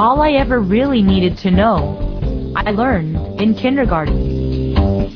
all I ever really needed to know, I learned in kindergarten.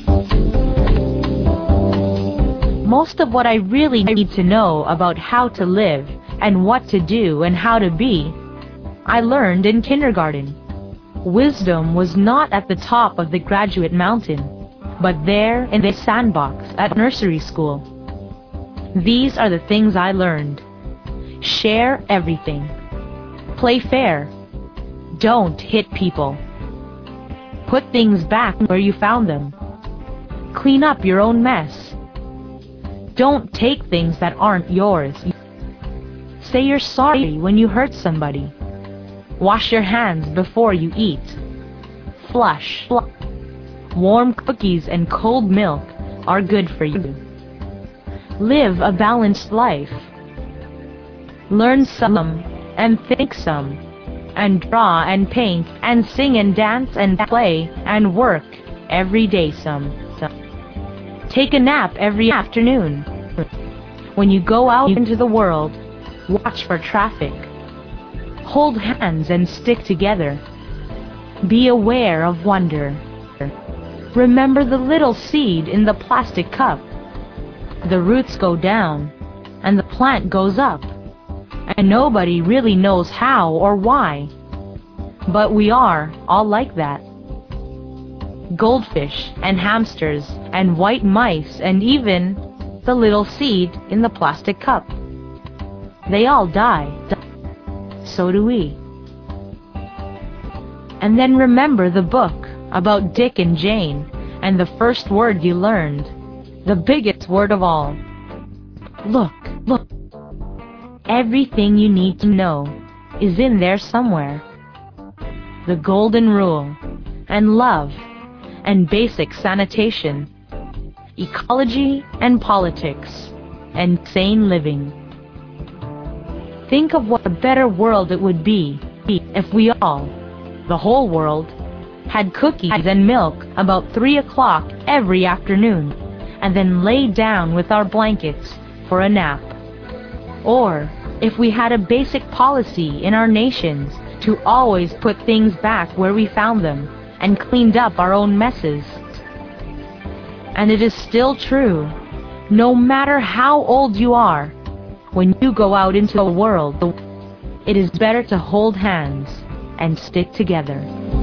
Most of what I really need to know about how to live and what to do and how to be, I learned in kindergarten. Wisdom was not at the top of the graduate mountain, but there in the sandbox at nursery school. These are the things I learned. Share everything. Play fair. Don't hit people. Put things back where you found them. Clean up your own mess. Don't take things that aren't yours. Say you're sorry when you hurt somebody. Wash your hands before you eat. Flush. Warm cookies and cold milk are good for you. Live a balanced life. Learn some and think some, and draw and paint and sing and dance and play and work every day some. Take a nap every afternoon. When you go out into the world, watch for traffic. Hold hands and stick together. Be aware of wonder. Remember the little seed in the plastic cup. The roots go down, and the plant goes up, and nobody really knows how or why. But we are all like that. Goldfish and hamsters and white mice and even the little seed in the plastic cup. They all die. So do we. And then remember the book about Dick and Jane and the first word you learned, the biggest word of all. Look. Everything you need to know is in there somewhere. The golden rule, and love, and basic sanitation, ecology and politics, and sane living. Think of what a better world it would be if we all, the whole world, had cookies and milk about 3 o'clock every afternoon, and then lay down with our blankets for a nap. Or if we had a basic policy in our nations to always put things back where we found them and cleaned up our own messes. And it is still true, no matter how old you are, when you go out into the world, it is better to hold hands and stick together.